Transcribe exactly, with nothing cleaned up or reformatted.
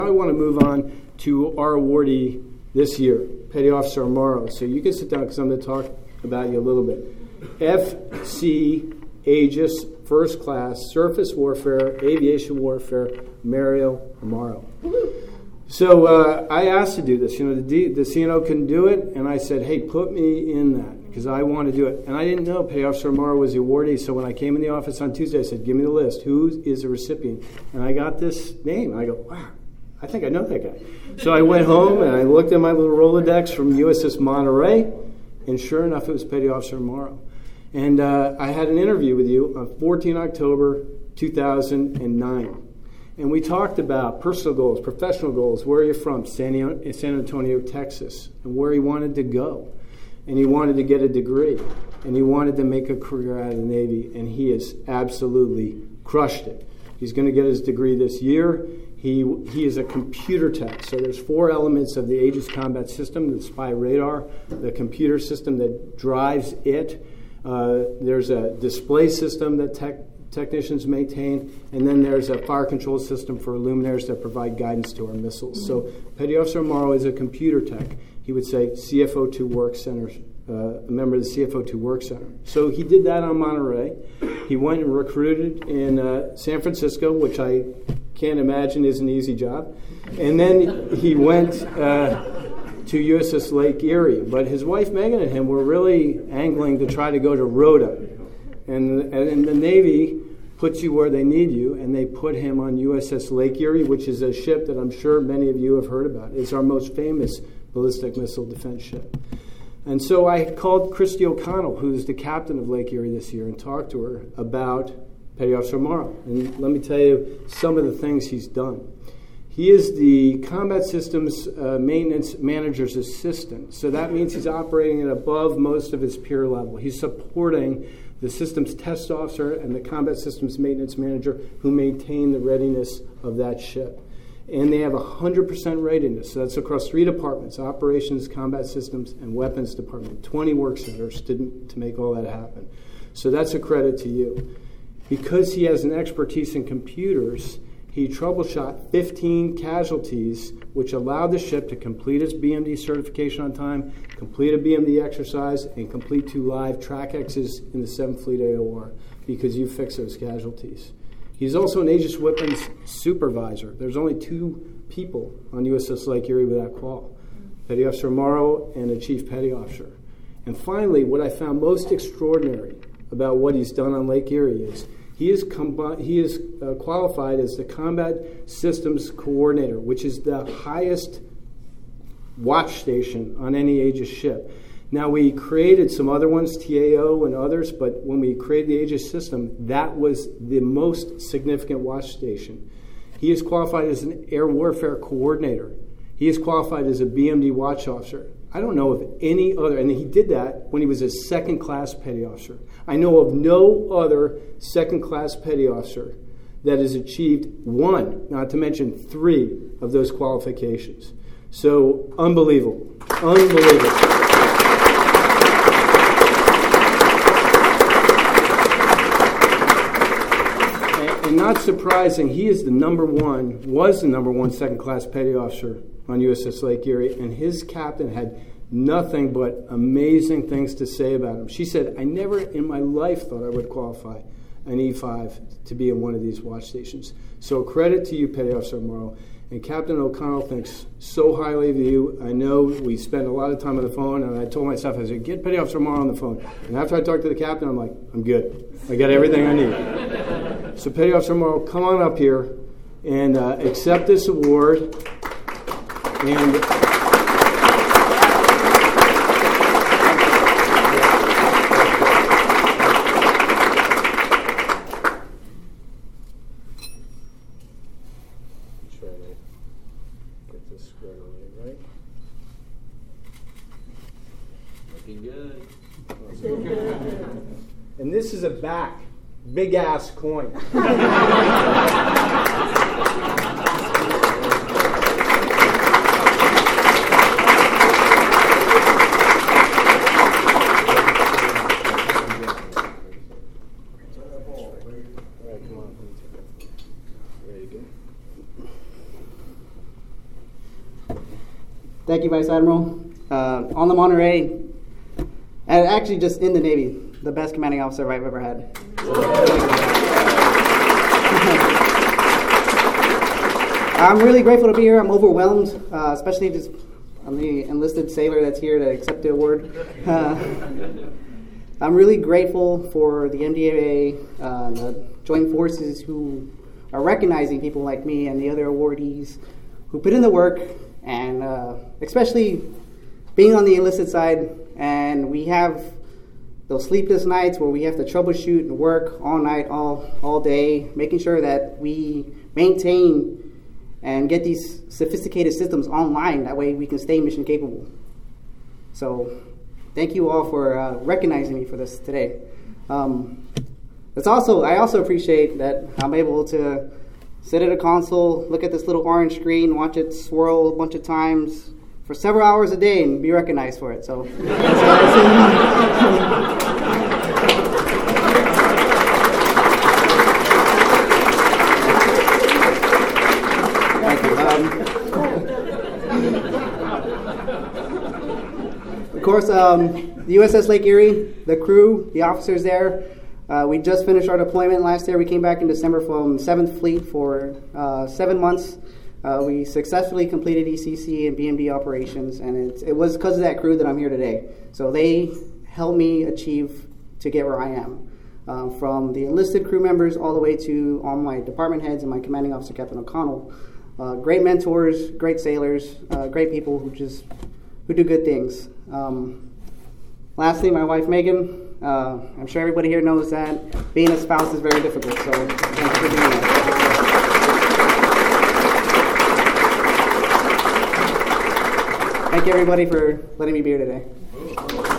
I want to move on to our awardee this year, Petty Officer Amaro. So you can sit down because I'm going to talk about you a little bit. F C Aegis First Class Surface Warfare, Aviation Warfare, Mario Amaro. So uh, I asked to do this. You know, the, D, the C N O couldn't do it, and I said, hey, put me in that because I want to do it. And I didn't know Petty Officer Amaro was the awardee, so when I came in the office on Tuesday, I said, give me the list. Who is the recipient? And I got this name. I go, wow, I think I know that guy. So I went home, and I looked at my little Rolodex from U S S Monterey, and sure enough, it was Petty Officer Amaro. And uh, I had an interview with you on the fourteenth of October, two thousand nine. And we talked about personal goals, professional goals, where you're from, San Antonio, Texas, and where he wanted to go. And he wanted to get a degree. And he wanted to make a career out of the Navy. And he has absolutely crushed it. He's going to get his degree this year. He he is a computer tech. So there's four elements of the Aegis combat system: the spy radar, the computer system that drives it. Uh, there's a display system that tech, technicians maintain, and then there's a fire control system for luminaires that provide guidance to our missiles. Mm-hmm. So Petty Officer Amaro is a computer tech. He would say C F O two Work Center, uh, a member of the C F O two Work Center. So he did that on Monterey. He went and recruited in uh, San Francisco, which I can't imagine is an easy job. And then he went uh, to U S S Lake Erie. But his wife, Megan, and him were really angling to try to go to Rota. And, and the Navy puts you where they need you, and they put him on U S S Lake Erie, which is a ship that I'm sure many of you have heard about. It's our most famous ballistic missile defense ship. And so I called Christy O'Connell, who's the captain of Lake Erie this year, and talked to her about Petty Officer Amaro. And let me tell you some of the things he's done. He is the Combat Systems uh, Maintenance Manager's assistant. So that means he's operating at above most of his peer level. He's supporting the Systems Test Officer and the Combat Systems Maintenance Manager who maintain the readiness of that ship. And they have one hundred percent readiness. So that's across three departments: Operations, Combat Systems, and Weapons Department. twenty work centers to, to make all that happen. So that's a credit to you. Because he has an expertise in computers, he troubleshot fifteen casualties, which allowed the ship to complete its B M D certification on time, complete a B M D exercise, and complete two live track X's in the seventh Fleet A O R, because you fixed those casualties. He's also an Aegis Weapons supervisor. There's only two people on U S S Lake Erie with that qual: Petty Officer Amaro and a Chief Petty Officer. And finally, what I found most extraordinary about what he's done on Lake Erie is He is, com- he is uh, qualified as the Combat Systems Coordinator, which is the highest watch station on any Aegis ship. Now, we created some other ones, T A O and others, but when we created the Aegis system, that was the most significant watch station. He is qualified as an Air Warfare Coordinator. He is qualified as a B M D Watch Officer. I don't know of any other, and he did that when he was a second-class petty officer. I know of no other second-class petty officer that has achieved one, not to mention three, of those qualifications. So, unbelievable. Unbelievable. And not surprising, he is the number one, was the number one second-class petty officer on U S S Lake Erie, and his captain had nothing but amazing things to say about him. She said, I never in my life thought I would qualify an E five to be in one of these watch stations. So credit to you, Petty Officer Amaro. And Captain O'Connell thinks so highly of you. I know we spend a lot of time on the phone, and I told myself, I said, get Petty Officer Amaro on the phone. And after I talked to the captain, I'm like, I'm good. I got everything I need. So Petty Officer Amaro, come on up here and uh, accept this award. And And this is a back, big ass coin. Thank you, Vice Admiral. Uh, on the Monterey, and actually just in the Navy, the best commanding officer I've ever had. I'm really grateful to be here. I'm overwhelmed, uh, especially just I'm the enlisted sailor that's here to accept the award. Uh, I'm really grateful for the M D A A, uh, the Joint Forces who are recognizing people like me and the other awardees who put in the work, and uh, especially being on the enlisted side, and we have those sleepless nights where we have to troubleshoot and work all night, all all day, making sure that we maintain and get these sophisticated systems online. That way we can stay mission capable. So thank you all for uh, recognizing me for this today. Um, it's also I also appreciate that I'm able to sit at a console, look at this little orange screen, watch it swirl a bunch of times for several hours a day and be recognized for it. So. Of course, um, the U S S Lake Erie, the crew, the officers there, uh, we just finished our deployment last year. We came back in December from seventh Fleet for uh, seven months. Uh, we successfully completed E C C and B M D operations, and it, it was because of that crew that I'm here today. So they helped me achieve to get where I am. Uh, from the enlisted crew members all the way to all my department heads and my commanding officer, Captain O'Connell. Uh, great mentors, great sailors, uh, great people who just who do good things. Um, lastly, my wife Megan. Uh, I'm sure everybody here knows that being a spouse is very difficult. So thank you for doing that. Thank you everybody for letting me be here today.